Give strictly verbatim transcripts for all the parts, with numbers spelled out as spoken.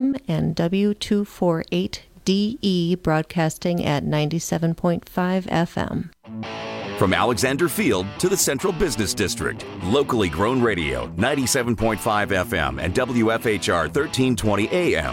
M and W two forty-eight D E broadcasting at ninety-seven point five F M. From Alexander Field to the Central Business District, locally grown radio, ninety-seven point five F M and W F H R thirteen twenty A M.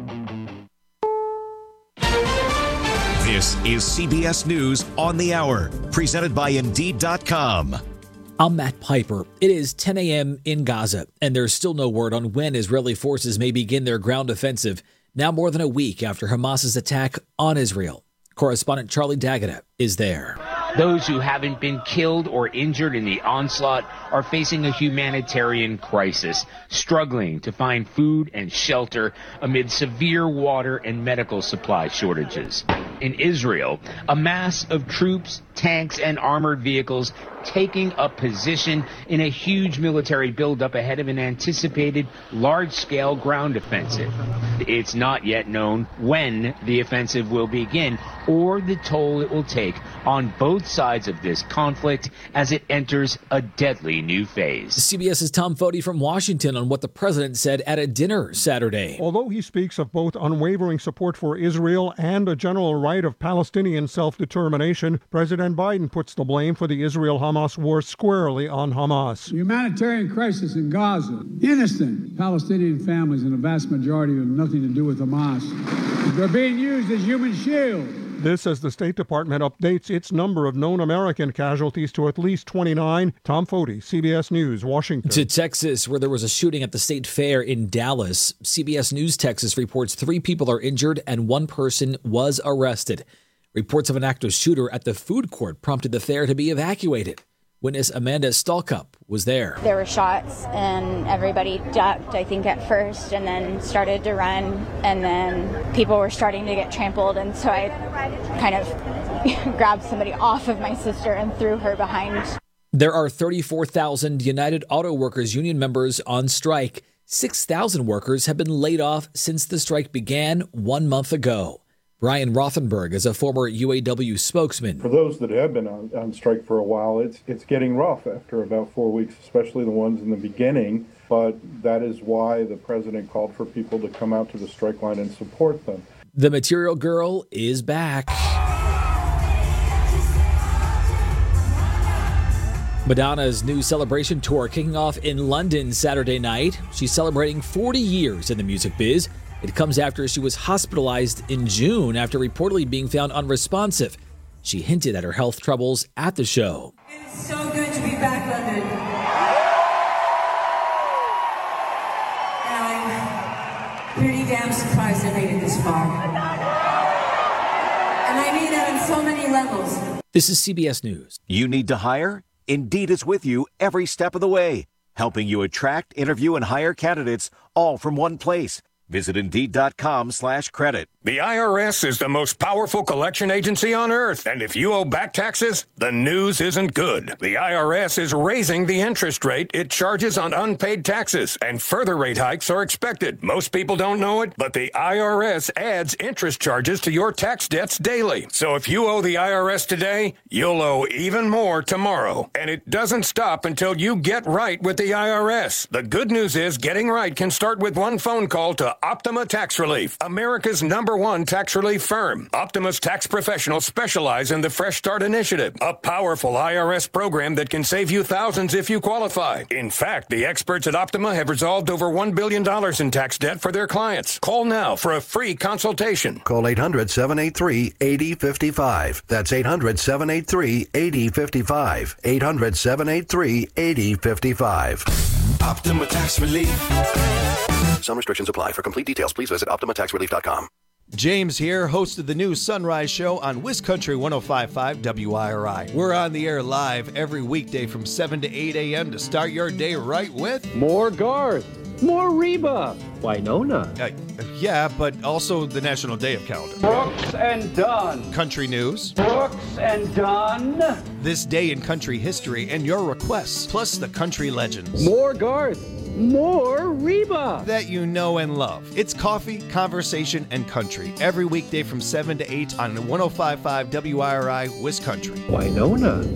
This is C B S News on the Hour, presented by Indeed dot com. I'm Matt Piper. It is ten a.m. in Gaza, and there's still no word on when Israeli forces may begin their ground offensive, now more than a week after Hamas's attack on Israel. Correspondent Charlie D'Agata is there. Those who haven't been killed or injured in the onslaught are facing a humanitarian crisis, struggling to find food and shelter amid severe water and medical supply shortages. In Israel, a mass of troops, tanks, and armored vehicles taking up position in a huge military buildup ahead of an anticipated large-scale ground offensive. It's not yet known when the offensive will begin or the toll it will take on both sides of this conflict as it enters a deadly new phase. CBS's Tom Foti from Washington on what the president said at a dinner Saturday. Although he speaks of both unwavering support for Israel and a general right of Palestinian self-determination, President Biden puts the blame for the Israel-Hamas war squarely on Hamas. The humanitarian crisis in Gaza, innocent Palestinian families and a vast majority have nothing to do with Hamas. They're being used as human shields. This as the State Department updates its number of known American casualties to at least twenty-nine. Tom Foti, C B S News, Washington. To Texas, where there was a shooting at the state fair in Dallas. C B S News Texas reports three people are injured and one person was arrested. Reports of an active shooter at the food court prompted the fair to be evacuated. Witness Amanda Stalkup was there. There were shots and everybody ducked, I think, at first and then started to run. And then people were starting to get trampled. And so I kind of grabbed somebody off of my sister and threw her behind. There are thirty-four thousand United Auto Workers Union members on strike. six thousand workers have been laid off since the strike began one month ago. Brian Rothenberg is a former U A W spokesman. For those that have been on, on strike for a while, it's it's getting rough after about four weeks, especially the ones in the beginning. But that is why the president called for people to come out to the strike line and support them. The Material Girl is back. Madonna's new celebration tour kicking off in London Saturday night. She's celebrating forty years in the music biz. It comes after she was hospitalized in June after reportedly being found unresponsive. She hinted at her health troubles at the show. It's so good to be back, London. And I'm pretty damn surprised I made it this far. And I mean that on so many levels. This is C B S News. You need to hire? Indeed is with you every step of the way, helping you attract, interview, and hire candidates all from one place. Visit Indeed.com slash credit. The I R S is the most powerful collection agency on earth. And if you owe back taxes, the news isn't good. The I R S is raising the interest rate it charges on unpaid taxes, and further rate hikes are expected. Most people don't know it, but the I R S adds interest charges to your tax debts daily. So if you owe the I R S today, you'll owe even more tomorrow. And it doesn't stop until you get right with the I R S. The good news is getting right can start with one phone call to Optima Tax Relief, America's number one tax relief firm. Optima's tax professionals specialize in the Fresh Start Initiative, a powerful I R S program that can save you thousands if you qualify. In fact, the experts at Optima have resolved over one billion dollars in tax debt for their clients. Call now for a free consultation. Call eight hundred, seven eight three, eight zero five five. That's eight hundred, seven eight three, eight zero five five. eight hundred, seven eight three, eight zero five five. Optima Tax Relief. Some restrictions apply. For complete details, please visit Optima Tax Relief dot com. James here, host of the new Sunrise Show on Wiz Country one oh five point five W I R I. We're on the air live every weekday from seven to eight a.m. to start your day right with more Garth, more Reba, Wynonna. Uh, yeah, but also the National Day of Calendar. Brooks and Dunn. Country news. Brooks and Dunn. This day in country history and your requests, plus the country legends. More Garth. More Reba that you know and love. It's coffee, conversation, and country every weekday from seven to eight on one oh five point five W I R I Wiz Country. Wynonna.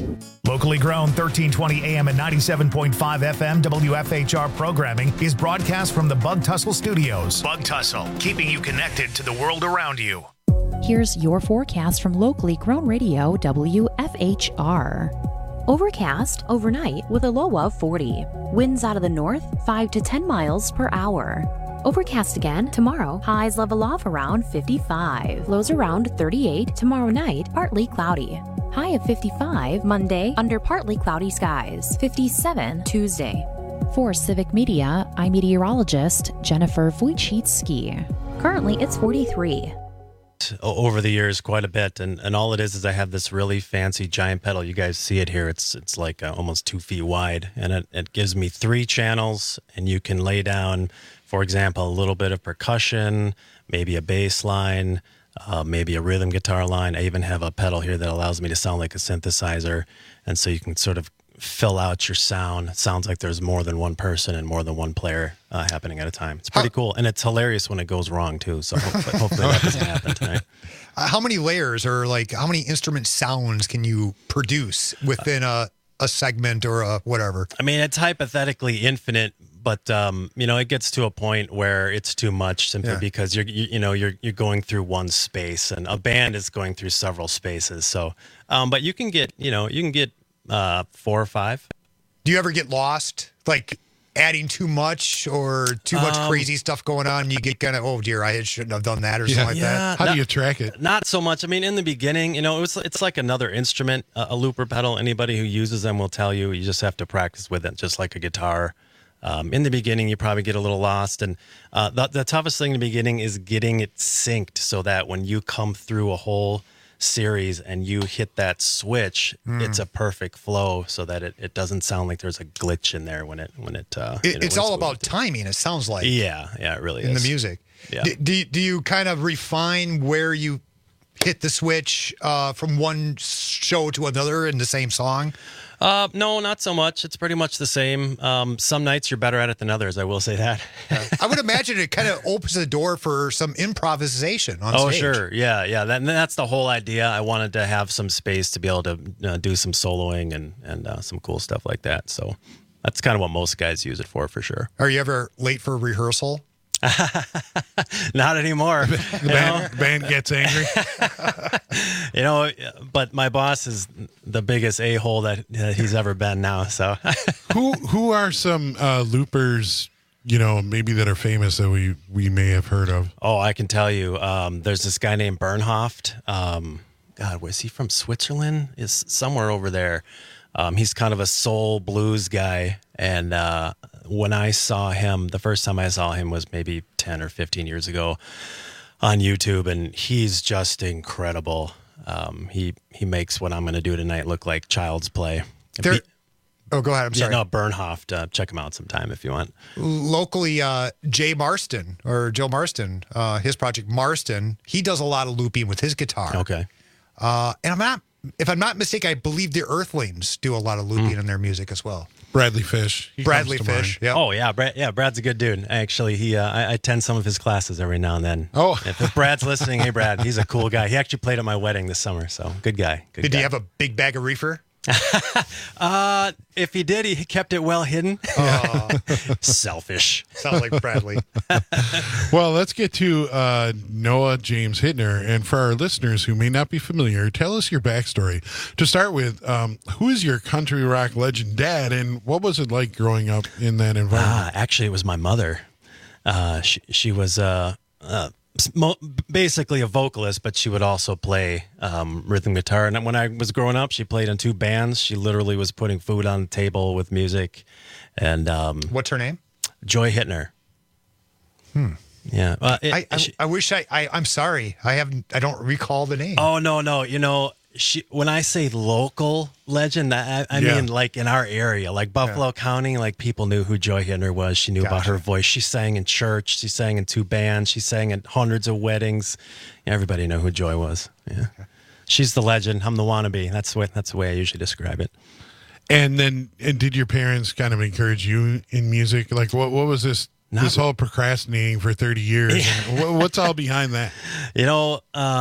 Locally grown thirteen twenty A M and ninety-seven point five F M W F H R programming is broadcast from the Bug Tussle Studios. Bug Tussle, keeping you connected to the world around you. Here's your forecast from locally grown radio W F H R. Overcast overnight with a low of forty. Winds out of the north five to ten miles per hour. Overcast again tomorrow. Highs level off around fifty-five. Lows around thirty-eight. Tomorrow night, partly cloudy. High of fifty-five Monday under partly cloudy skies. fifty-seven Tuesday. For Civic Media, I'm meteorologist Jennifer Wojcicki. Currently, it's forty-three. Over the years quite a bit, and, and all it is is I have this really fancy giant pedal. You guys see it here. It's it's like uh, almost two feet wide, and it, it gives me three channels, and you can lay down, for example, a little bit of percussion, maybe a bass line, uh, maybe a rhythm guitar line. I even have a pedal here that allows me to sound like a synthesizer, and so you can sort of fill out your sound. It sounds like there's more than one person and more than one player uh, happening at a time. It's pretty cool, and it's hilarious when it goes wrong too. So hopefully, hopefully that doesn't happen tonight. Uh, how many layers or like how many instrument sounds can you produce within a a segment or a whatever? I mean, it's hypothetically infinite, but um, you know, it gets to a point where it's too much simply Yeah. because you're you, you know you're you're going through one space, and a band is going through several spaces. So, um, but you can get you know you can get uh, four or five. Do you ever get lost, like adding too much or too much Um, crazy stuff going on? And you get kind of, oh dear, I shouldn't have done that or something like that. How do you track it? Not so much. I mean, in the beginning, you know, it was it's like another instrument, a, a looper pedal. Anybody who uses them will tell you you just have to practice with it, just like a guitar. Um, in the beginning, you probably get a little lost, and uh, the, the toughest thing in the beginning is getting it synced so that when you come through a whole series and you hit that switch, Mm. it's a perfect flow so that it, it doesn't sound like there's a glitch in there when it when it. Uh, It, you know, it's when all about timing, it sounds like. Yeah, yeah, it really in is. the music. Yeah. Do, do, you- do you kind of refine where you hit the switch uh, from one show to another in the same song? Uh, no, not so much. It's pretty much the same. Um, some nights you're better at it than others. I will say that. I would imagine it kind of opens the door for some improvisation on Oh, stage. sure. Yeah, yeah. That, that's the whole idea. I wanted to have some space to be able to uh, do some soloing and, and uh, some cool stuff like that. So that's kind of what most guys use it for, for sure. Are you ever late for rehearsal? Not anymore. The band, band gets angry. You know, but my boss is the biggest a-hole that uh, he's ever been now. So who who are some uh, loopers, you know, maybe that are famous that we, we may have heard of? Oh, I can tell you. Um, there's this guy named Bernhoft. Um, God, was he from Switzerland? Is somewhere over there. Um, he's kind of a soul blues guy. And uh, when I saw him, the first time I saw him was maybe ten or fifteen years ago on YouTube. And he's just incredible. Um, he, he makes what I'm going to do tonight look like child's play. There, Be- oh, go ahead. I'm sorry. Yeah, no, Bernhoft. Uh, check him out sometime if you want. Locally, uh, Jay Marston or Joe Marston, uh, his project Marston, he does a lot of looping with his guitar. Okay. Uh, and I'm not, if I'm not mistaken, I believe the Earthlings do a lot of looping in their music as well. Bradley Fish. He Bradley comes to Fish. mind. Yeah. Oh yeah, Brad. Yeah, Brad's a good dude. Actually, he uh, I, I attend some of his classes every now and then. Oh, if, if Brad's listening, hey Brad, he's a cool guy. He actually played at my wedding this summer, so good guy. Good Did guy. he have a big bag of reefer? Uh, if he did, he kept it well hidden. Oh. Selfish. Sounds like Bradley. Well, let's get to uh, Noah James Hittner. And for our listeners who may not be familiar, tell us your backstory. To start with, um, who is your country rock legend dad, and what was it like growing up in that environment? Ah, actually, it was my mother. Uh, she she was uh, uh mo- basically a vocalist, but she would also play um, rhythm guitar. And when I was growing up, she played in two bands. She literally was putting food on the table with music. And um, what's her name? Joy Hittner. Hmm. Yeah. Uh, it, I, I, she, I wish I, I, I'm sorry. I haven't, I don't recall the name. oh, no, no. You know, she, when I say local legend, I, I Yeah. mean like in our area, like Buffalo Yeah. County, like people knew who Joy Hittner was. She knew about Gotcha. her voice. She sang in church. She sang in two bands. She sang at hundreds of weddings. Everybody knew who Joy was. Yeah. She's the legend. I'm the wannabe. That's the way, that's the way I usually describe it. And then, and did your parents kind of encourage you in music? Like, what what was this Not this whole procrastinating for thirty years? And what, what's all behind that? You know, uh,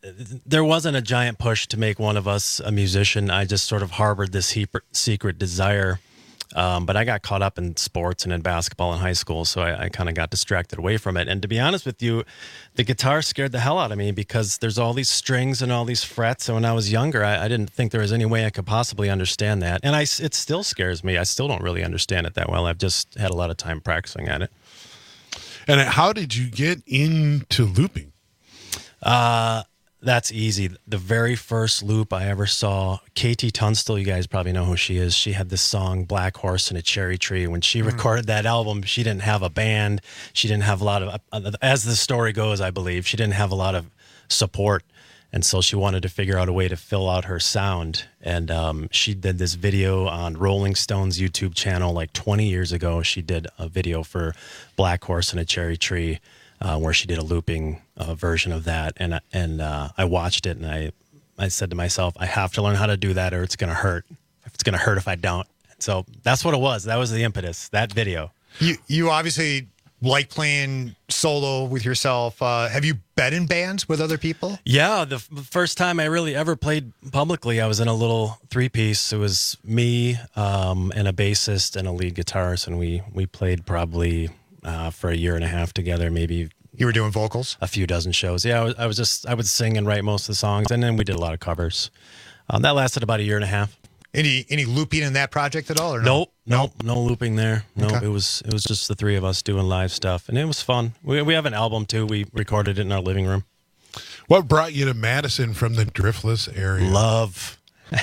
there wasn't a giant push to make one of us a musician. I just sort of harbored this heap- secret desire. Um, but I got caught up in sports and in basketball in high school, so I, I kind of got distracted away from it. And to be honest with you, the guitar scared the hell out of me because there's all these strings and all these frets. And when I was younger, I, I didn't think there was any way I could possibly understand that. And I, it still scares me. I still don't really understand it that well. I've just had a lot of time practicing at it. And how did you get into looping? Uh, that's easy. The very first loop I ever saw, Katie Tunstall, you guys probably know who she is. She had this song, Black Horse and a Cherry Tree. When she mm. recorded that album, she didn't have a band. She didn't have a lot of, uh, as the story goes, I believe, she didn't have a lot of support. And so she wanted to figure out a way to fill out her sound. And um, she did this video on Rolling Stone's YouTube channel like twenty years ago. She did a video for Black Horse and a Cherry Tree. Uh, where she did a looping uh, version of that, and and uh, I watched it, and I I said to myself, I have to learn how to do that, or it's gonna hurt. It's gonna hurt if I don't. So that's what it was. That was the impetus. That video. You you obviously like playing solo with yourself. Uh, have you been in bands with other people? Yeah, the f- first time I really ever played publicly, I was in a little three piece. It was me um, and a bassist and a lead guitarist, and we we played probably. Uh, for a year and a half together, maybe. You were doing vocals? A few dozen shows. Yeah, I was, I was just, I would sing and write most of the songs, and then we did a lot of covers. Um, that lasted about a year and a half. Any any looping in that project at all? Or no? Nope, nope, no looping there. No, nope, okay. it was it was just the three of us doing live stuff, and it was fun. We we have an album too. We recorded it in our living room. What brought you to Madison from the Driftless area? Love.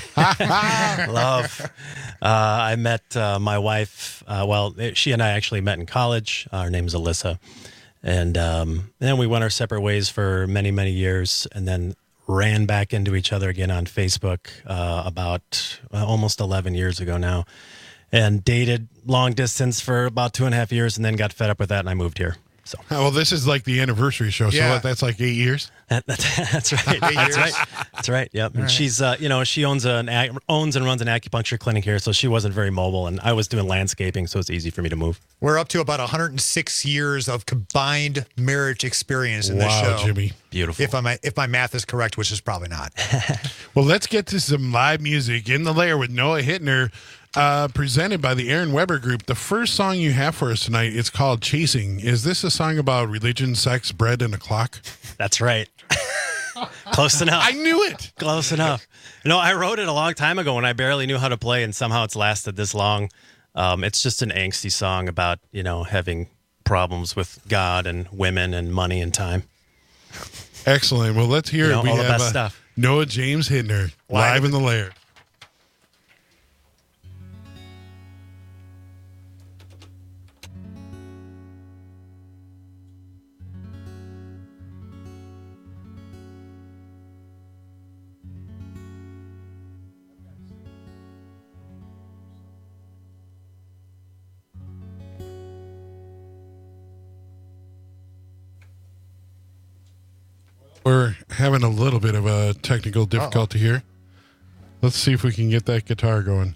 Love. Uh, I met uh, my wife. Uh, well, she and I actually met in college. Uh, her name is Alyssa. And um, then we went our separate ways for many, many years and then ran back into each other again on Facebook uh, about uh, almost eleven years ago now. And dated long distance for about two and a half years and then got fed up with that and I moved here. So. Oh, well, this is like the anniversary show, so yeah. what, that's like eight years. That, that, that's right. That's right. That's right. Yep. And right. she's, uh, you know, she owns an owns and runs an acupuncture clinic here, so she wasn't very mobile, and I was doing landscaping, so it's easy for me to move. We're up to about one hundred six years of combined marriage experience in wow, this show. Jimmy, beautiful. If my if my math is correct, which is probably not. Well, let's get to some live music in the lair with Noah Hittner. Uh, presented by the Aaron Weber Group. The first song you have for us tonight, it's called Chasing. Is this a song about religion, sex, bread, and a clock? That's right. Close enough. I knew it. Close enough. No, I wrote it a long time ago when I barely knew how to play, and somehow it's lasted this long. Um, it's just an angsty song about, you know, having problems with God and women and money and time. Excellent. Well, let's hear you it. know, we all have the best uh, stuff. Noah James Hittner, live, live in the lair. We're having a little bit of a technical difficulty Uh-oh. here. Let's see if we can get that guitar going.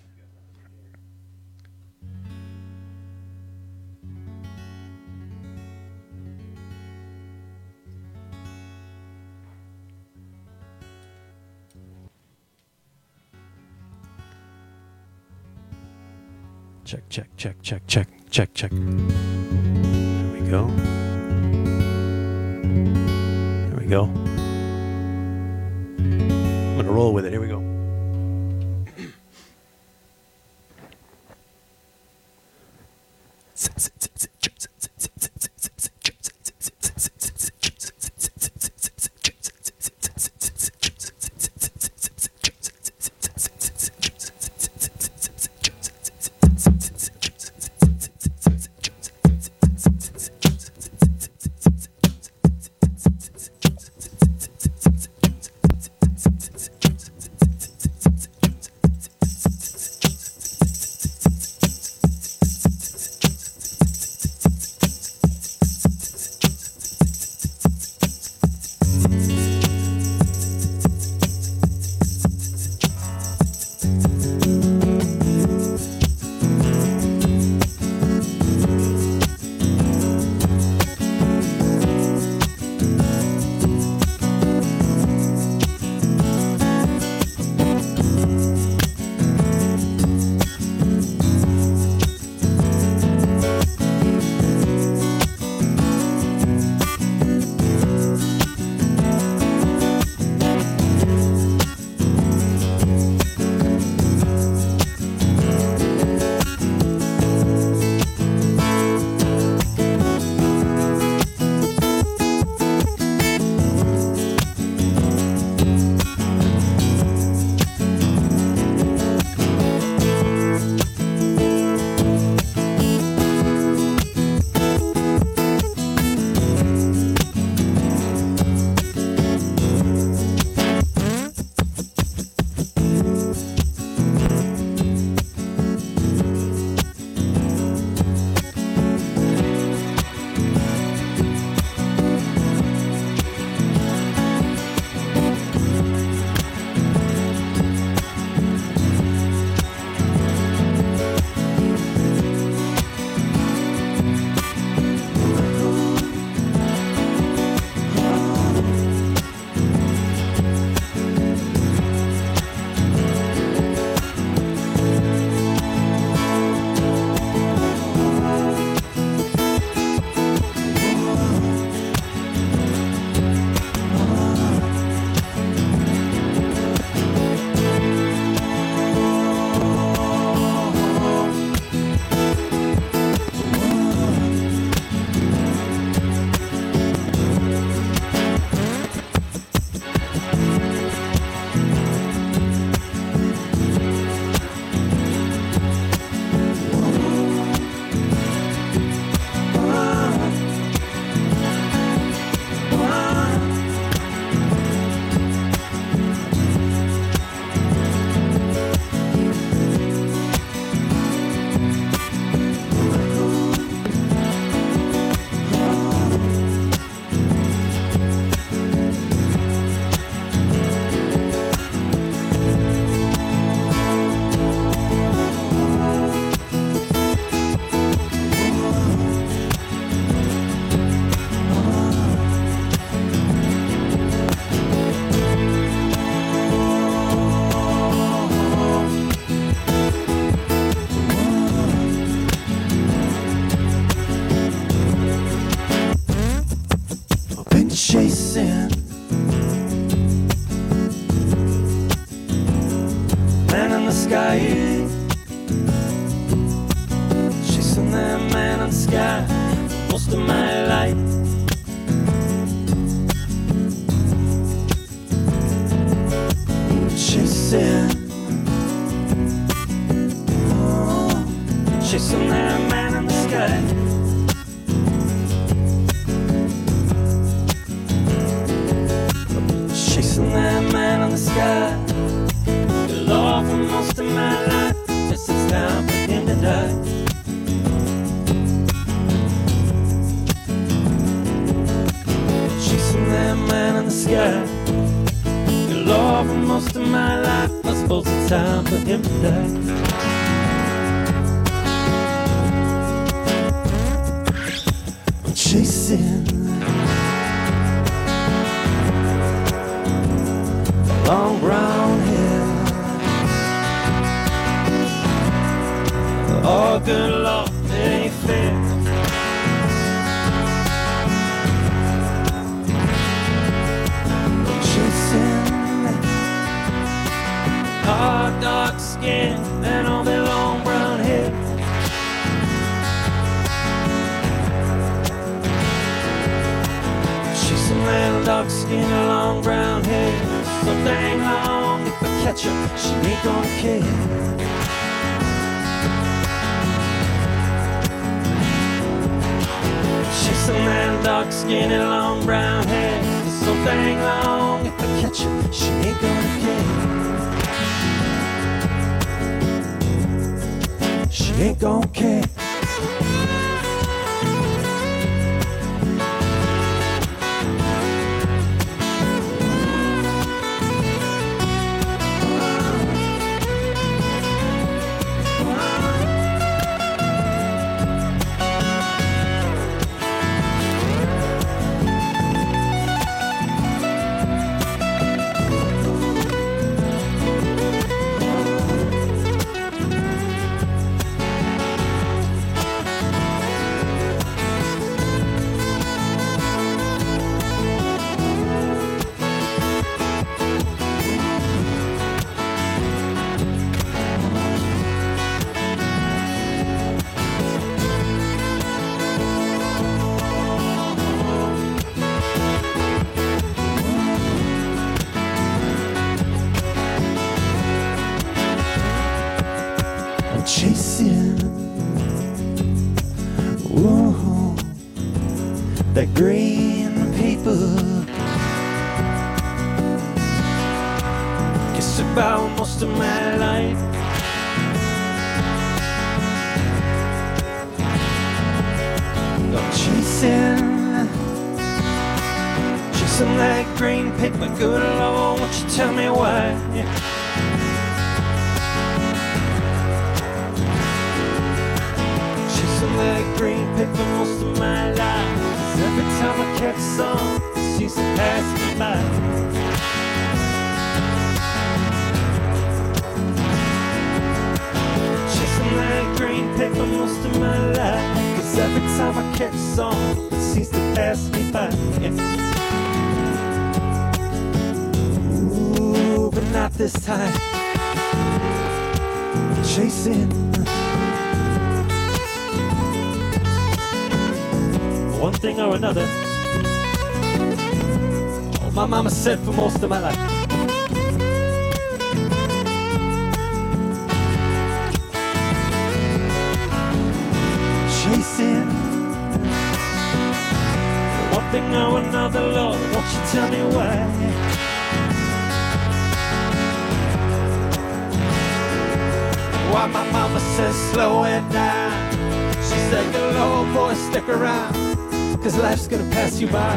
Check, check, check, check, check, check, check. There we go. There we go. I'm going to roll with it. Here we go. chasing man in the sky, chasing that man in the sky most of my life. Chasing, oh, chasing that man in the sky. Chasing that man in the sky. The law for most of my life. Just it's time for him to die. Chasing that man in the sky. The law for most of my life. I suppose it's time for him to die. I'm chasing long brown hair. Oh, good Lord, it ain't fair. I'm chasing hard, dark skin and all their long brown hair. Chasing that dark skin and long brown hair. So dang long, if I catch her, she ain't gonna care. Chasing that dark skin and long brown hair. So dang long, if I catch her, she ain't gonna care. She ain't gonna care. Chasing, whoa, that green paper. Guess about most of my life. I'm chasing, chasing that green paper. Good Lord, won't you tell me why? That green paper most of my life. 'Cause every time I catch some, it seems to pass me by. Chasing that green paper most of my life. 'Cause every time I catch some, it seems to pass me by. Yeah. Ooh, but not this time. Chasing one thing or another. Oh, my mama said for most of my life. Chasing one thing or another, Lord, won't you tell me why? Why my mama says slow it down. She said, good Lord, boy, stick around. 'Cause life's gonna pass you by.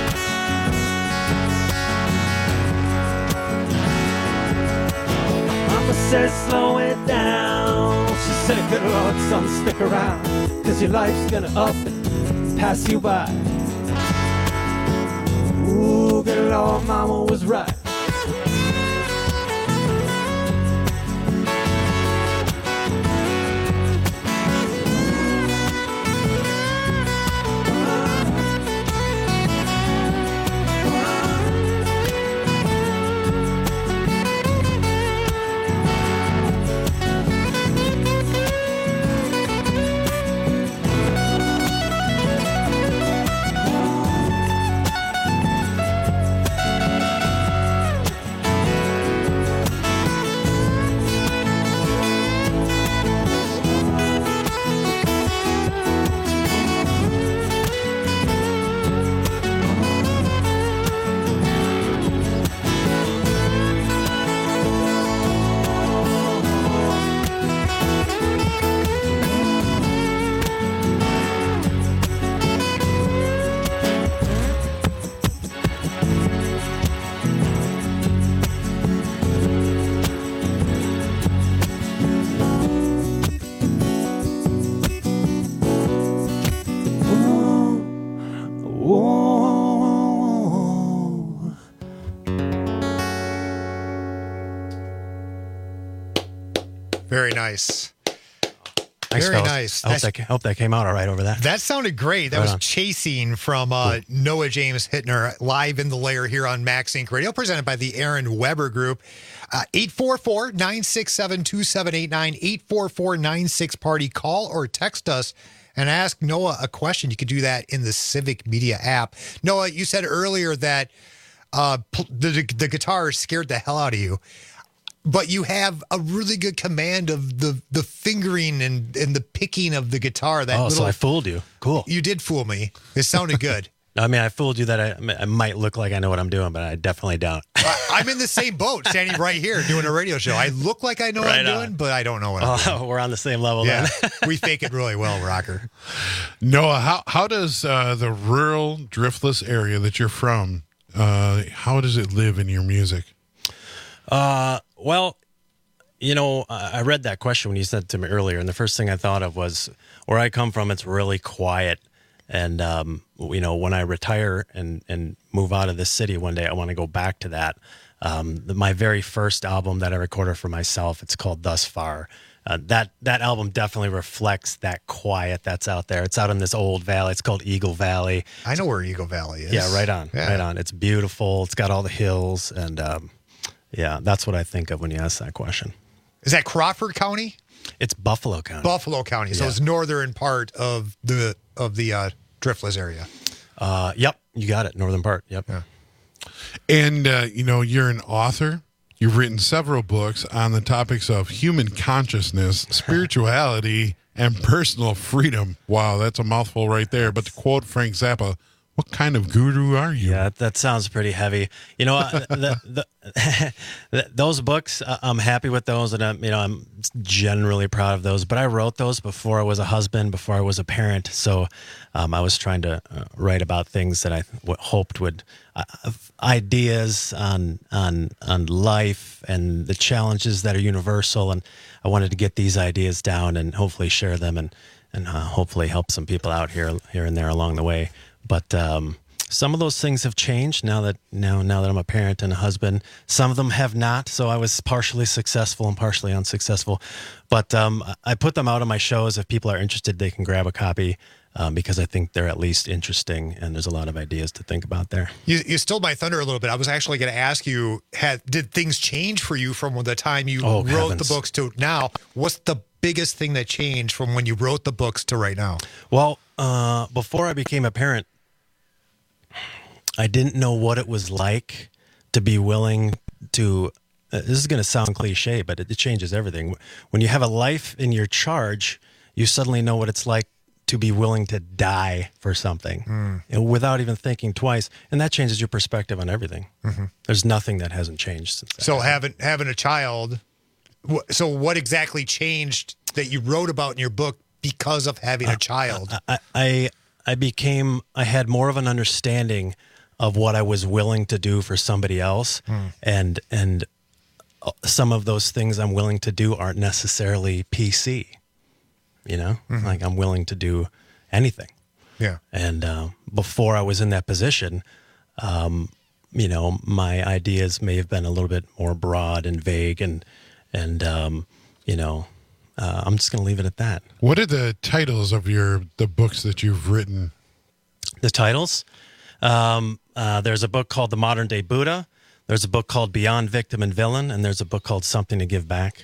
Mama said slow it down. She said, good Lord, son, stick around. 'Cause your life's gonna up and pass you by. Ooh, good Lord, Mama was right. Very nice. Thanks, Very fellas. nice. I hope that, hope that came out all right over there. That sounded great. That Right was on. Chasing from uh, Cool. Noah James Hittner, live in the lair here on Max Inc Radio, presented by the Aaron Weber Group. Uh, eight four four, nine six seven, two seven eight nine, eight four four, nine six party. Call or text us and ask Noah a question. You could do that in the Civic Media app. Noah, you said earlier that uh, pl- the, the guitar scared the hell out of you. But you have a really good command of the the fingering and, and the picking of the guitar. That oh, little, so I fooled you. Cool. You did fool me. It sounded good. I mean, I fooled you that I, I might look like I know what I'm doing, but I definitely don't. I, I'm in the same boat, standing right here doing a radio show. I look like I know Right what I'm on. doing, but I don't know what I'm Oh, doing. we're on the same level Yeah, then. we fake it really well, Rocker. Noah, how how does uh, the rural driftless area that you're from, uh, how does it live in your music? Uh, well, you know, I I read that question when you said it to me earlier, and the first thing I thought of was where I come from. It's really quiet, and um, you know, when I retire and and move out of this city one day, I want to go back to that. Um, the, my very first album that I recorded for myself, it's called Thus Far. Uh, that that album definitely reflects that quiet that's out there. It's out in this old valley. It's called Eagle Valley. I know where Eagle Valley is. Yeah, right on, Yeah. right on. It's beautiful. It's got all the hills, and um, yeah, that's what I think of when you ask that question. Is that Crawford County? It's Buffalo County. Buffalo County. So Yeah. it's northern part of the of the uh, driftless area. Uh, yep, you got it. Northern part. Yep. Yeah. And, uh, you know, you're an author. You've written several books on the topics of human consciousness, spirituality, and personal freedom. Wow, that's a mouthful right there. But to quote Frank Zappa, what kind of guru are you? Yeah, that sounds pretty heavy. You know, uh, the, the, the, those books, uh, I'm happy with those, and I'm, you know, I'm generally proud of those. But I wrote those before I was a husband, before I was a parent. So um, I was trying to uh, write about things that I w- hoped would uh, ideas on on on life and the challenges that are universal. And I wanted to get these ideas down and hopefully share them and and uh, hopefully help some people out here here and there along the way. But um, some of those things have changed now that now now that I'm a parent and a husband. Some of them have not. So I was partially successful and partially unsuccessful. But um, I put them out on my shows. If people are interested, they can grab a copy um, because I think they're at least interesting, and there's a lot of ideas to think about there. You, you stole my thunder a little bit. I was actually going to ask you, had, did things change for you from the time you Oh, wrote heavens. the books to now? What's the biggest thing that changed from when you wrote the books to right now? Well, uh, before I became a parent, I didn't know what it was like to be willing to. Uh, this is going to sound cliche, but it, it changes everything. When you have a life in your charge, you suddenly know what it's like to be willing to die for something Mm. you know, without even thinking twice, and that changes your perspective on everything. Mm-hmm. There's nothing that hasn't changed since that. So having having a child, wh- so what exactly changed that you wrote about in your book because of having a child? I, I I became I had more of an understanding of what I was willing to do for somebody else, Hmm. and and some of those things I'm willing to do aren't necessarily P C. You know, Mhm. like I'm willing to do anything. Yeah. And uh, before I was in that position, um, you know, my ideas may have been a little bit more broad and vague, and and um, you know, uh, I'm just going to leave it at that. What are the titles of your the books that you've written? The titles? Um, uh, there's a book called The Modern Day Buddha. There's a book called Beyond Victim and Villain, and there's a book called Something to Give Back.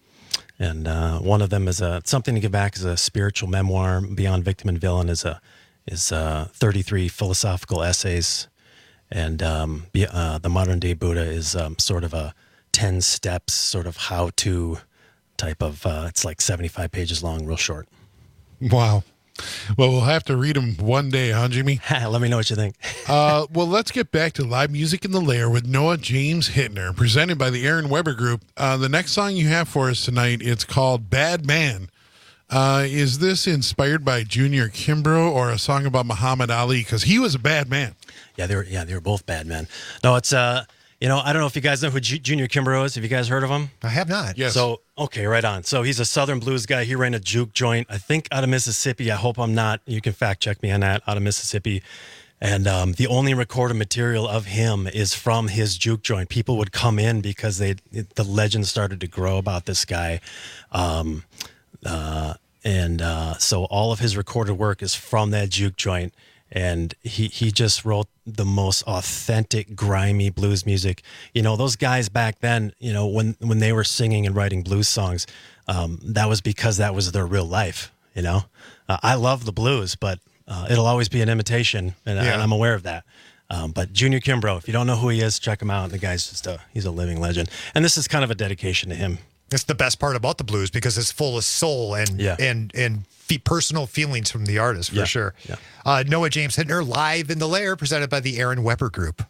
And uh, one of them is a Something to Give Back is a spiritual memoir. Beyond Victim and Villain is a is uh, thirty-three philosophical essays, and um, be, uh, The Modern Day Buddha is um, sort of a ten steps sort of how to type of. Uh, it's like seventy-five pages long, real short. Wow. Well, we'll have to read them one day, huh, Jimmy? Let me know what you think. uh, well, let's get back to live music in the lair with Noah James Hittner, presented by the Aaron Weber Group. Uh, the next song you have for us tonight, it's called Bad Man. Uh, is this inspired by Junior Kimbrough or a song about Muhammad Ali? Because he was a bad man. Yeah, they were. Yeah, they were both bad men. No, it's uh, you know, I don't know if you guys know who Ju- Junior Kimbrough is. Have you guys heard of him? I have not. Yes. So okay, right on. So he's a Southern blues guy. He ran a juke joint, I think, out of Mississippi. I hope I'm not. You can fact check me on that. Out of Mississippi, And um, the only recorded material of him is from his juke joint. People would come in because they the legend started to grow about this guy. Um, uh, and uh, so all of his recorded work is from that juke joint. And he, he just wrote the most authentic, grimy blues music. You know, those guys back then, you know, when, when they were singing and writing blues songs, um, that was because that was their real life, you know. Uh, I love the blues, but uh, it'll always be an imitation, and, Yeah. and I'm aware of that. Um, but Junior Kimbrough, if you don't know who he is, check him out. The guy's just a, he's a living legend. And this is kind of a dedication to him. It's the best part about the blues because it's full of soul and Yeah. and and fe- personal feelings from the artist for Yeah. sure. Yeah. Uh, Noah James Hittner live in the Lair, presented by the Aaron Weber Group.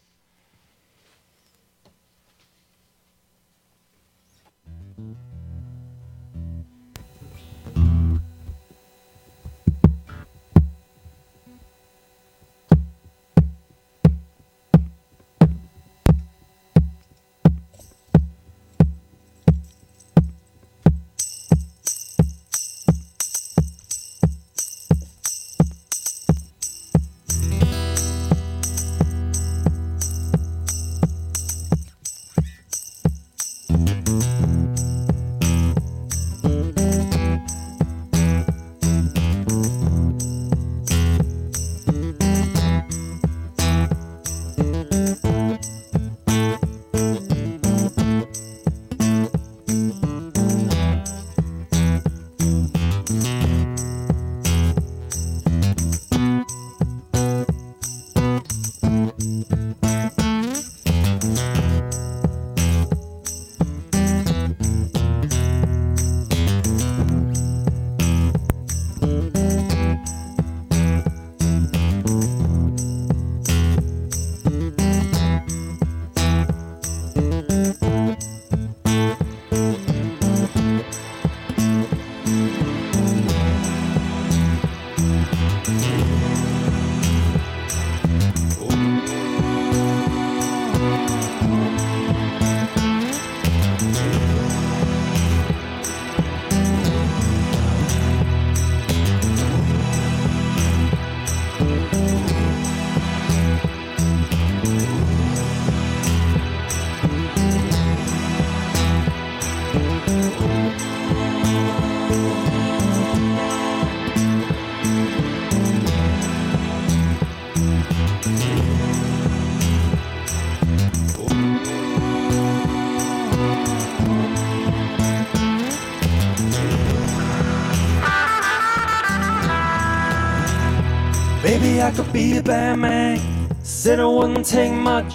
Maybe I could be a bad man, said it wouldn't take much.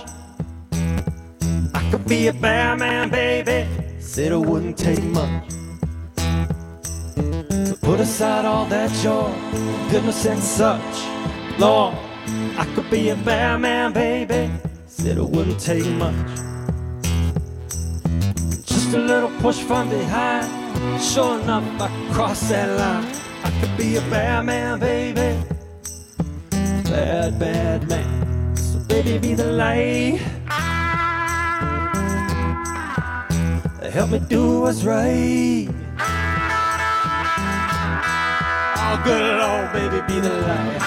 I could be a bad man, baby, said it wouldn't take much. To put aside all that joy, goodness and such. Lord, I could be a bad man, baby, said it wouldn't take much. Just a little push from behind, sure enough I could cross that line. I could be a bad man, baby, bad, bad man. So baby, be the light, help me do what's right. Oh, good Lord, baby, be the light,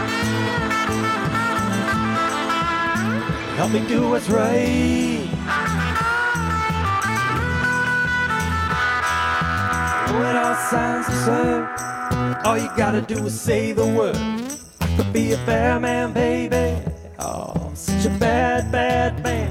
help me do what's right. Oh, it all sounds absurd, all you gotta do is say the word. I could be a bad man, baby, oh, such a bad, bad man.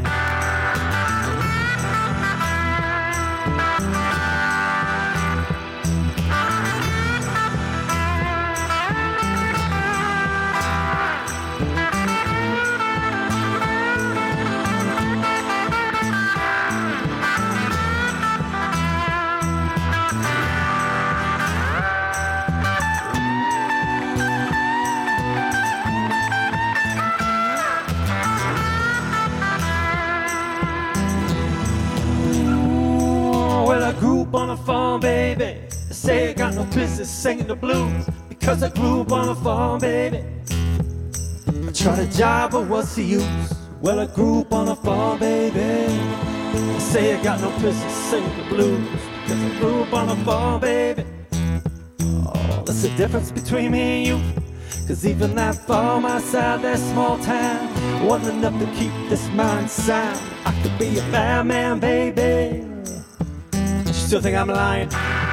On a farm, baby, they say I got no business singing the blues because I grew up on a farm, baby. I tried a job, but what's the use? Well, I grew up on a farm, baby. They say I got no business singing the blues because I grew up on a farm, baby. Oh, that's the difference between me and you. Cause even that farm outside that small town wasn't enough to keep this mind sound. I could be a bad man, baby. You still think I'm lying?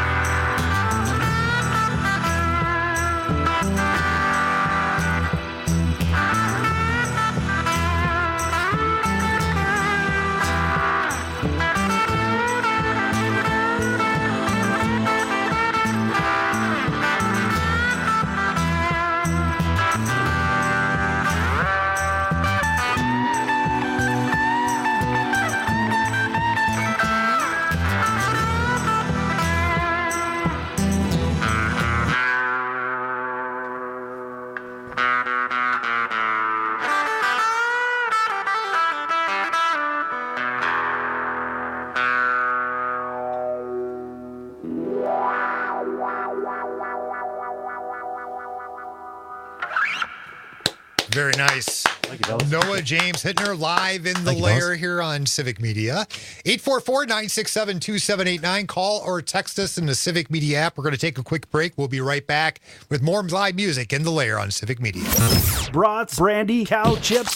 Very nice. Noah James Hittner live in the lair here on Civic Media. eight four four, nine six seven, two seven eight nine. Call or text us in the Civic Media app. We're going to take a quick break. We'll be right back with more live music in the lair on Civic Media. Brats, brandy, cow chips,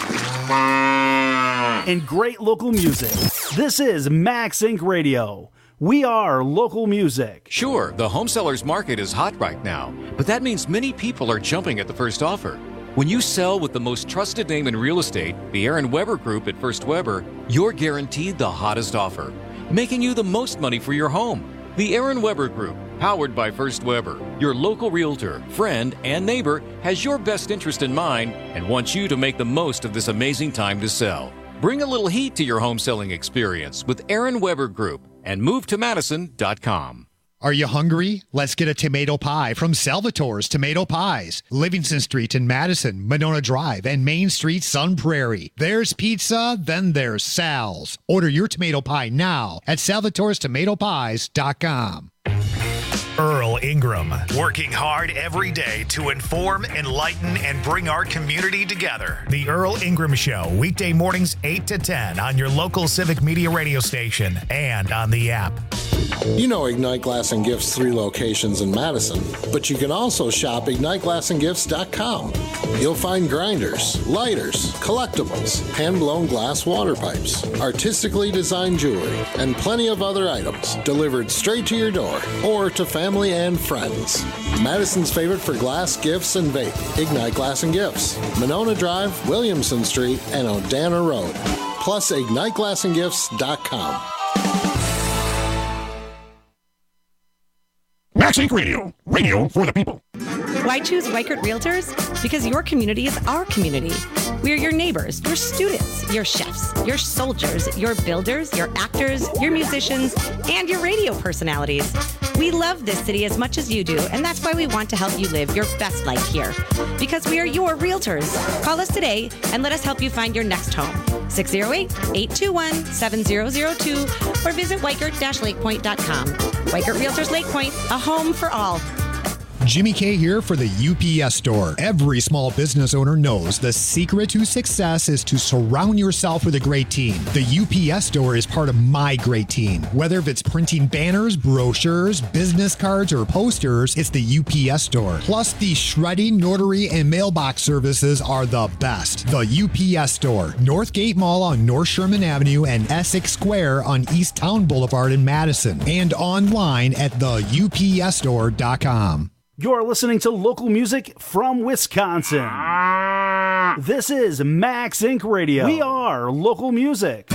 and great local music. This is Max Incorporated. Radio. We are local music. Sure, the home sellers market is hot right now, but that means many people are jumping at the first offer. When you sell with the most trusted name in real estate, the Aaron Weber Group at First Weber, you're guaranteed the hottest offer, making you the most money for your home. The Aaron Weber Group, powered by First Weber, your local realtor, friend, and neighbor, has your best interest in mind and wants you to make the most of this amazing time to sell. Bring a little heat to your home selling experience with Aaron Weber Group and move to madison dot com. Are you hungry? Let's get a tomato pie from Salvatore's Tomato Pies. Livingston Street in Madison, Monona Drive, and Main Street, Sun Prairie. There's pizza, then there's Sal's. Order your tomato pie now at salvatores tomato pies dot com. Earl Ingram, working hard every day to inform, enlighten, and bring our community together. The Earl Ingram Show, weekday mornings eight to ten on your local Civic Media radio station and on the app. You know Ignite Glass and Gifts' three locations in Madison, but you can also shop ignite glass and gifts dot com. You'll find grinders, lighters, collectibles, hand-blown glass water pipes, artistically designed jewelry, and plenty of other items delivered straight to your door or to family and friends. Madison's favorite for glass, gifts, and vape. Ignite Glass and Gifts, Monona Drive, Williamson Street, and Odana Road. Plus ignite glass and gifts dot com. Max Inc Radio, radio for the people. Why choose Weichert Realtors? Because your community is our community. We're your neighbors, your students, your chefs, your soldiers, your builders, your actors, your musicians, and your radio personalities. We love this city as much as you do, and that's why we want to help you live your best life here. Because we are your realtors. Call us today and let us help you find your next home. six oh eight, eight two one, seven oh oh two or visit weichert dash lake point dot com. Weichert Realtors Lake Point, a home for all. Jimmy K here for the U P S Store. Every small business owner knows the secret to success is to surround yourself with a great team. The U P S Store is part of my great team. Whether it's printing banners, brochures, business cards, or posters, it's the U P S Store. Plus, the shredding, notary, and mailbox services are the best. The U P S Store. Northgate Mall on North Sherman Avenue and Essex Square on East Town Boulevard in Madison. And online at the U P S store dot com. You're listening to local music from Wisconsin. This is Max Incorporated. Radio. We are local music.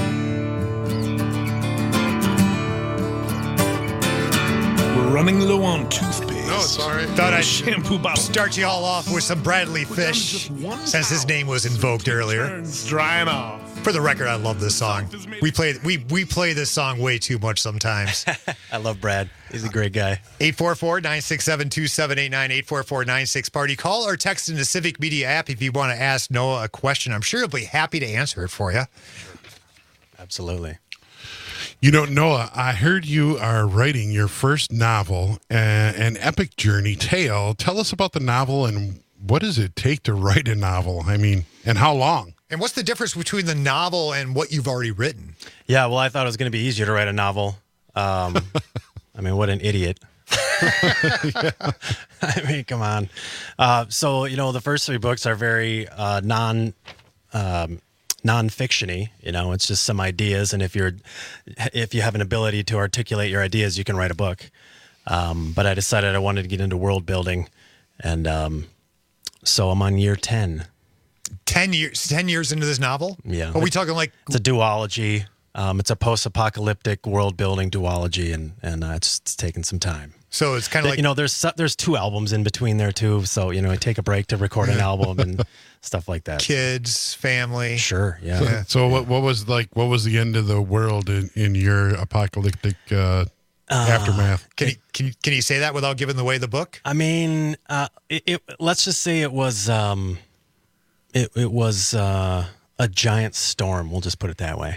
We're running low on toothpaste. No, it's all right. Thought I'd shampoo bottle. Start you all off with some Bradley Fish, since his name was invoked earlier. It's drying off. For the record, I love this song. We play we we play this song way too much sometimes. I love Brad. He's a great guy. eight four four, nine six seven, two seven eight nine, eight four four, nine six party. Call or text in the Civic Media app if you want to ask Noah a question. I'm sure he'll be happy to answer it for you. Absolutely. You know, Noah, I heard you are writing your first novel, uh, an epic journey tale. Tell us about the novel and what does it take to write a novel? I mean, and how long? And what's the difference between the novel and what you've already written? Yeah, well, I thought it was going to be easier to write a novel. Um, I mean, what an idiot. I mean, come on. Uh, so, you know, the first three books are very uh, non um, non-fiction-y. You know, it's just some ideas, and if you're if you have an ability to articulate your ideas, you can write a book. Um, but I decided I wanted to get into world building, and um, so I'm on year ten. Ten years, ten years into this novel. Yeah. Are we talking like it's a duology? Um, it's a post-apocalyptic world-building duology, and and uh, it's, it's taking some time. So it's kind of like, you know, there's su- there's two albums in between there too. So you know, I take a break to record an album and stuff like that. Kids, family. Sure, yeah. So, yeah. so what what was like? What was the end of the world in, in your apocalyptic uh, Uh, aftermath? Can you can you, can you say that without giving away the book? I mean, uh, it, it, let's just say it was um, it it was uh, a giant storm. We'll just put it that way.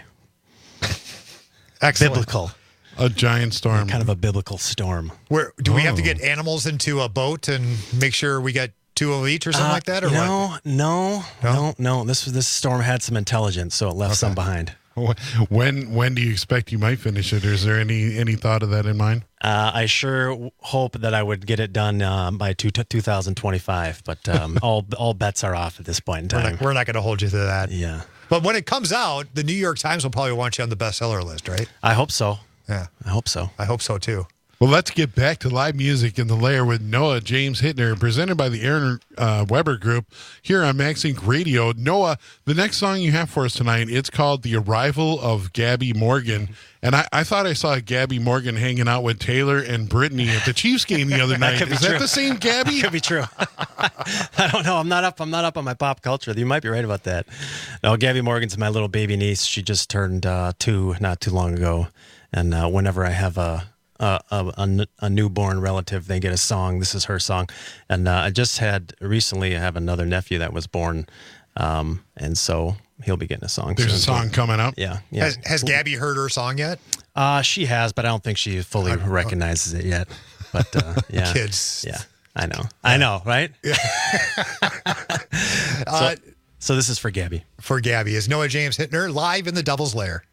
Excellent. Biblical. A giant storm. Kind of a biblical storm. Where do we have to Oh. get animals into a boat and make sure we get two of each or something Uh, like that? Or no, what? no, no, no. This this storm had some intelligence, so it left some behind. When when do you expect you might finish it? Or is there any any thought of that in mind? Uh, I sure w- hope that I would get it done um, by two, two thousand twenty-five, but um, all all bets are off at this point in We're time. not, we're not going to hold you to that. Yeah. But when it comes out, the New York Times will probably want you on the bestseller list, right? I hope so. Yeah. I hope so. I hope so too. Well, let's get back to live music in the lair with Noah James Hittner, presented by the Aaron uh, Weber Group here on Max Inc Radio. Noah, the next song you have for us tonight, it's called The Arrival of Gabby Morgan. And I, I thought I saw Gabby Morgan hanging out with Taylor and Brittany at the Chiefs game the other night. That could be Is that true. the same Gabby? Could be true. I don't know. I'm not up. I'm not up on my pop culture. You might be right about that. No, Gabby Morgan's my little baby niece. She just turned uh, two not too long ago, and uh, whenever I have a a, a a a newborn relative, they get a song. This is her song, and uh, I just had recently I have another nephew that was born, um, and so he'll be getting a song. There's soon. a song coming up. Yeah, yeah. Has, has Gabby heard her song yet? Uh, she has, but I don't think she fully recognizes it yet. But uh, yeah, Kids. Yeah, I know. I know, right? Uh, so, so this is for Gabby. For Gabby is Noah James Hittner live in the Devil's Lair.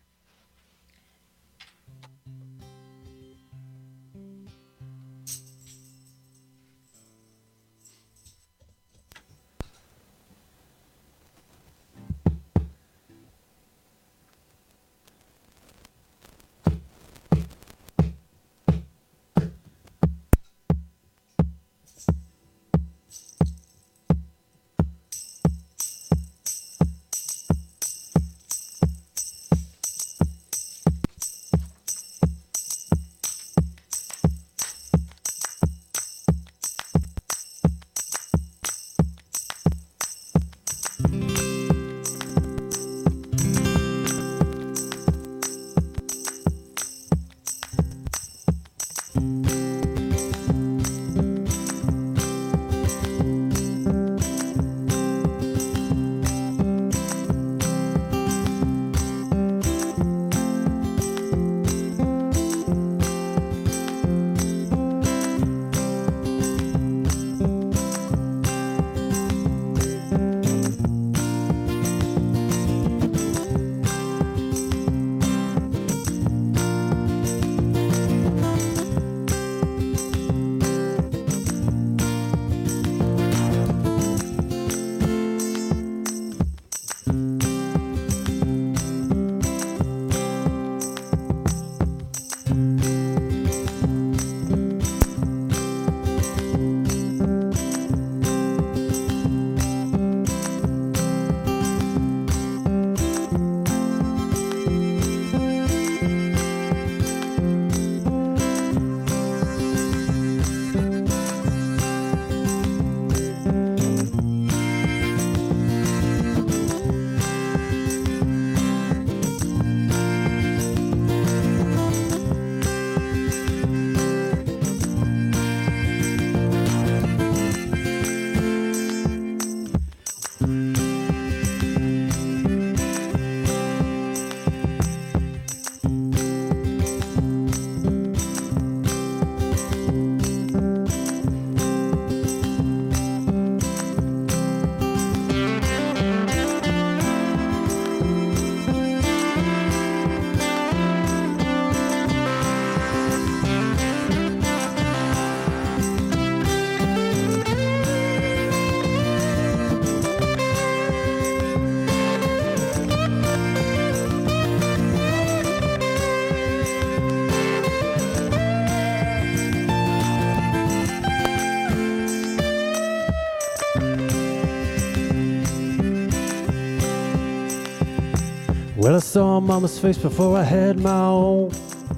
Well, I saw Mama's face before I had my own.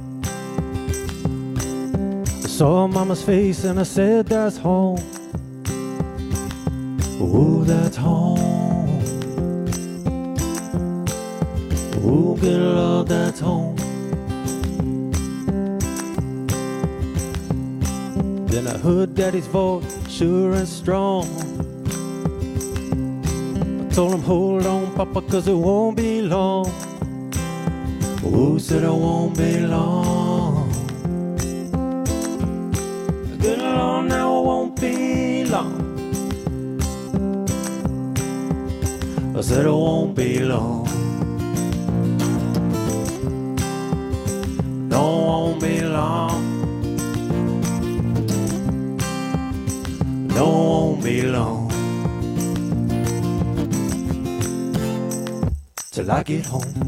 I saw Mama's face and I said, that's home. Oh, that's home. Oh, good Lord, that's home. Then I heard Daddy's voice, sure and strong. I told him, hold on, Papa, cause it won't be long. Oh, said it won't be long. Good Lord, now it won't be long. I said it won't be long. No, it won't be long. No, it won't be long till I get home.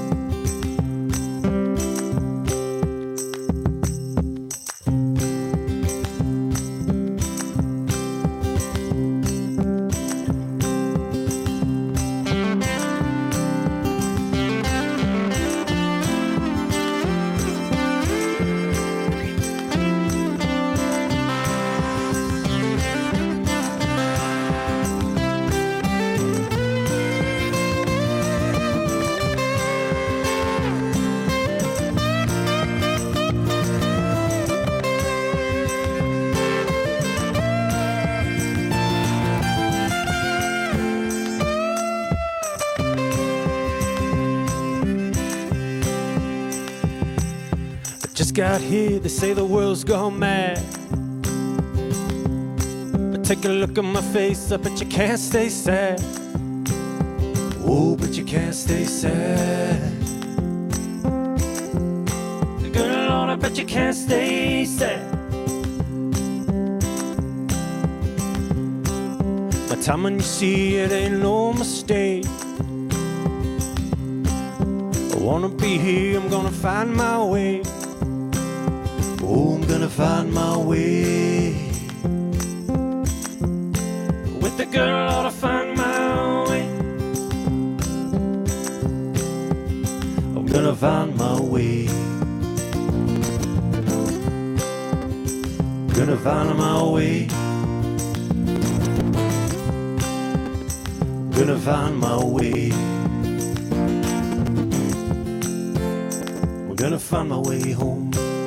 Got here, they say the world's gone mad. But take a look at my face, I bet you can't stay sad. Oh, but you can't stay sad. Good Lord, I bet you can't stay sad. My time when you see it ain't no mistake. I wanna be here, I'm gonna find my way. Oh, I'm gonna find my way. With the girl, I'll find my way. I'm gonna find my way. Gonna find my way. Gonna find my way. We're gonna find my way home.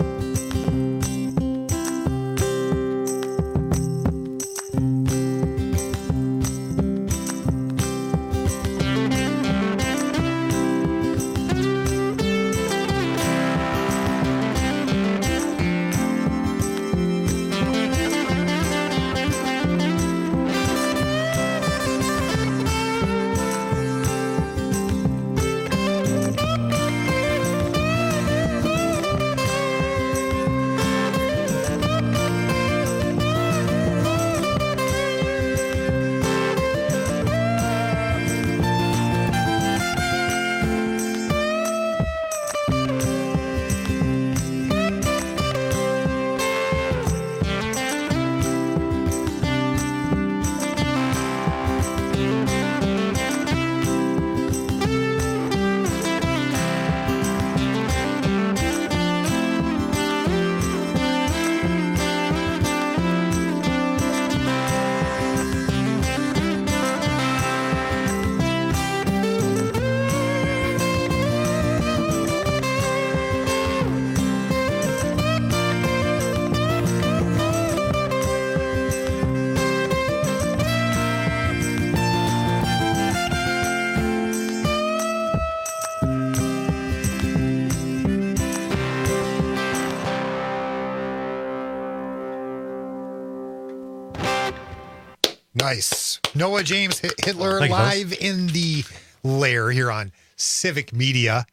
Nice. Noah James Hitler Thank live in the lair here on Civic Media.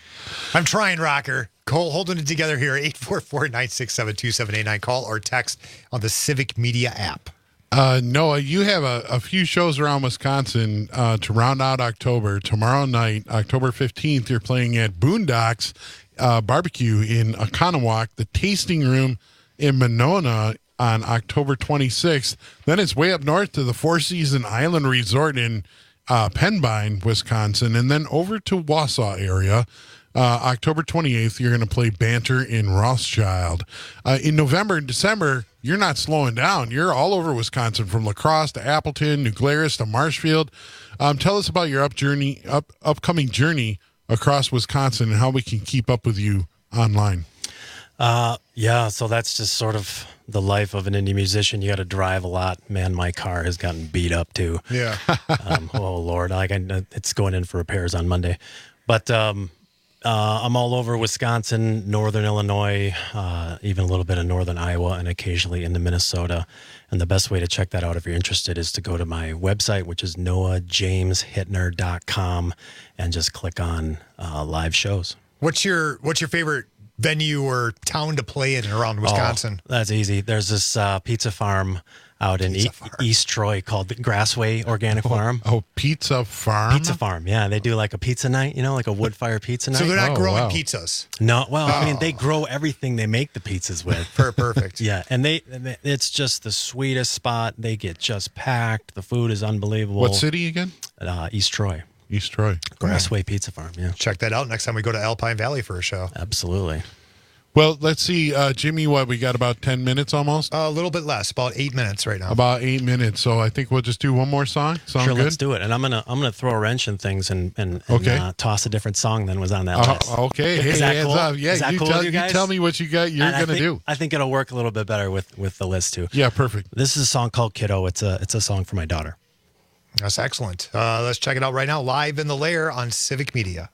I'm trying, Rocker. Cole holding it together here. eight four four, nine six seven, two seven eight nine. Call or text on the Civic Media app. Uh, Noah, you have a, a few shows around Wisconsin uh, to round out October. Tomorrow night, October fifteenth, you're playing at Boondocks uh, Barbecue in Oconomowoc, the Tasting Room in Monona on October twenty-sixth. Then it's way up north to the Four Seasons Island Resort in uh, Penbine, Wisconsin, and then over to Wausau area. Uh, October twenty-eighth, you're going to play Banter in Rothschild. Uh, in November and December, you're not slowing down. You're all over Wisconsin, from La Crosse to Appleton, New Glarus to Marshfield. Um, tell us about your up journey, up upcoming journey across Wisconsin and how we can keep up with you online. Uh, yeah, so that's just sort of the life of an indie musician. You got to drive a lot. Man, my car has gotten beat up too. Yeah. um, oh Lord, like I, it's going in for repairs on Monday, but um, uh, I'm all over Wisconsin, northern Illinois, uh, even a little bit of northern Iowa, and occasionally into Minnesota. And the best way to check that out, if you're interested, is to go to my website, which is noah james hittner dot com, and just click on uh, live shows. What's your What's your favorite venue or town to play in around Wisconsin? Oh, that's easy. There's this uh, pizza farm out in e- East Troy called the Grassway Organic oh, Farm. Oh, Pizza Farm? Pizza Farm, yeah. They do like a pizza night, you know, like a wood fire pizza night. So they're not oh, growing wow. pizzas? No, well, oh. I mean, they grow everything they make the pizzas with. Perfect. Yeah, and they it's just the sweetest spot. They get just packed. The food is unbelievable. What city again? Uh, East Troy. East Troy. Grassway Pizza Farm, yeah. Check that out next time we go to Alpine Valley for a show. Absolutely. Well, let's see, uh, Jimmy, what, we got about ten minutes almost? Uh, a little bit less, about eight minutes right now. About eight minutes, so I think we'll just do one more song. Sound sure, good? let's do it. And I'm gonna I'm gonna throw a wrench in things and and, and okay. uh, toss a different song than was on that uh, list. Okay, is hey, that hands cool? up. Yeah, is that you, cool tell, with you guys? you tell me what you got. You're And gonna I think, do. I think it'll work a little bit better with with the list too. Yeah, perfect. This is a song called Kiddo. It's a it's a song for my daughter. That's excellent. Uh, let's check it out right now, live in the Lair on Civic Media.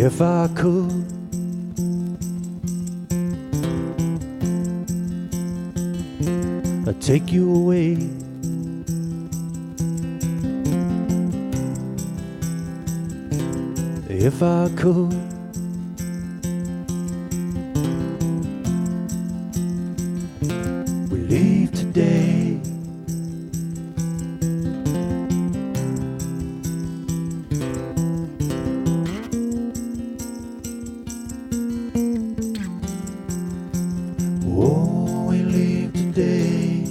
If I could, I'd take you away. If I could, we leave today. Oh, we leave today.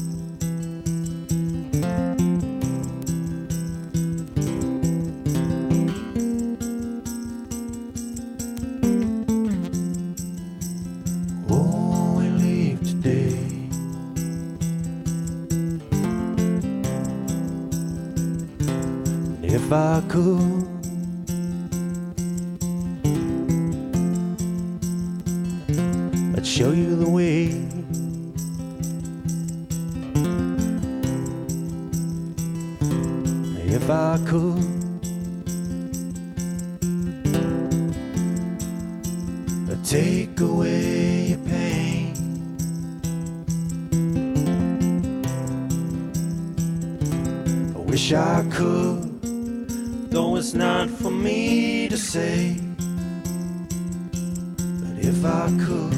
Oh, we leave today. If I could, I'd show you the way. If I could, I'd take away your pain. I wish I could, though it's not for me to say. But if I could,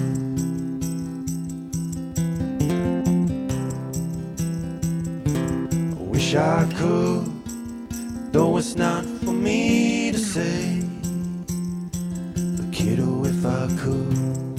I wish I could, though it's not for me to say. But kiddo, if I could.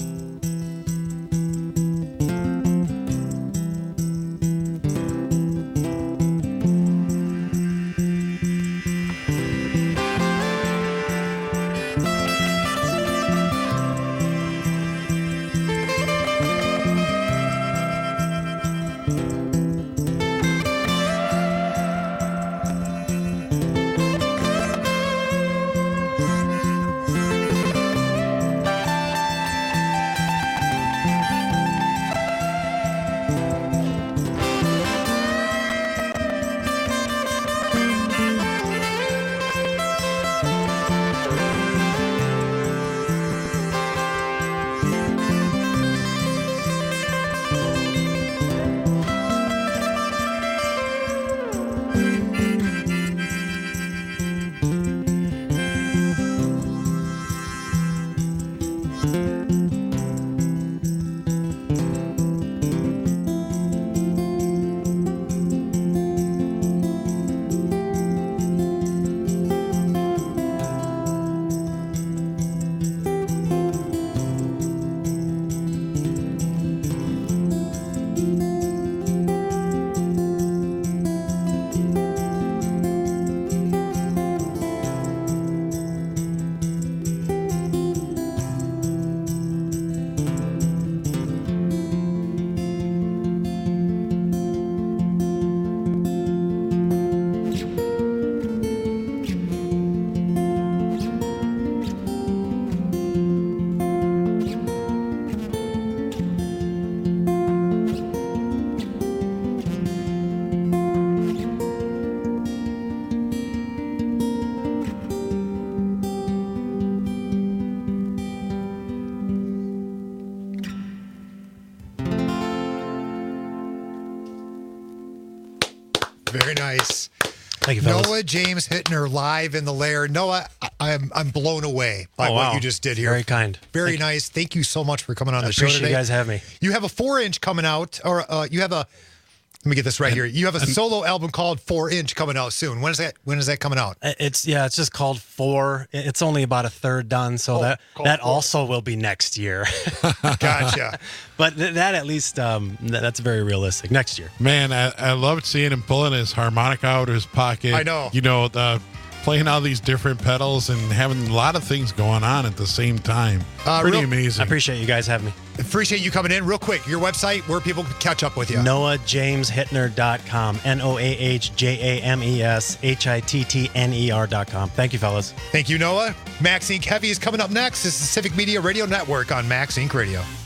Very nice. Thank you, fellas. Noah James Hittner live in the Lair. Noah, I- I'm I'm blown away by Oh, what wow. you just did here. Very kind. Very Thank nice. Thank you so much for coming on I the show appreciate today. you guys have me. You have a four inch coming out, or uh, you have a. Let me get this right here. You have a solo album called Four Inch coming out soon. When is that? When is that coming out? It's yeah, it's just called Four. It's only about a third done, so Oh, that called that Four. also will be next year. Gotcha. But th- that at least um, th- that's very realistic. Next year. Man, I, I loved seeing him pulling his harmonica out of his pocket. I know. You know, the, playing all these different pedals and having a lot of things going on at the same time. Uh, Pretty real- amazing. I appreciate you guys having me. Appreciate you coming in. Real quick, your website where people can catch up with you. Noah James Hittner dot com. N O A H J A M E S H I T T N E R dot com. Thank you, fellas. Thank you, Noah. Max Incorporated. Heavy is coming up next. This is Civic Media Radio Network on Max Incorporated Radio.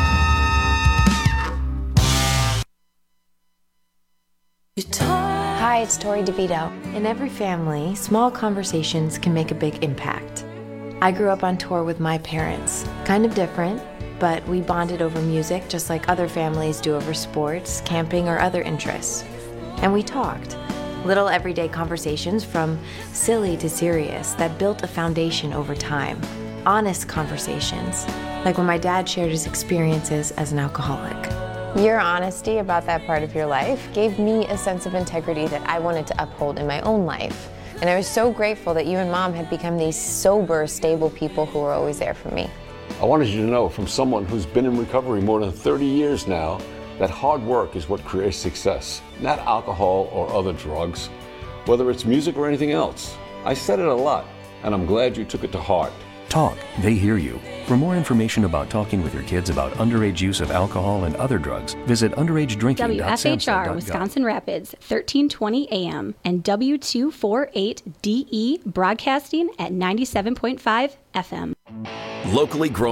Hi, Hi, it's Tori DeVito. In every family, small conversations can make a big impact. I grew up on tour with my parents. Kind of different, but we bonded over music just like other families do over sports, camping, or other interests. And we talked. Little everyday conversations from silly to serious that built a foundation over time. Honest conversations, like when my dad shared his experiences as an alcoholic. Your honesty about that part of your life gave me a sense of integrity that I wanted to uphold in my own life. And I was so grateful that you and Mom had become these sober, stable people who were always there for me. I wanted you to know from someone who's been in recovery more than thirty years now that hard work is what creates success, not alcohol or other drugs, whether it's music or anything else. I said it a lot, and I'm glad you took it to heart. Talk, they hear you. For more information about talking with your kids about underage use of alcohol and other drugs, visit underage drinking dot W F H R Wisconsin Rapids, thirteen twenty A M, and W two forty-eight D E broadcasting at ninety-seven point five F M. Locally grown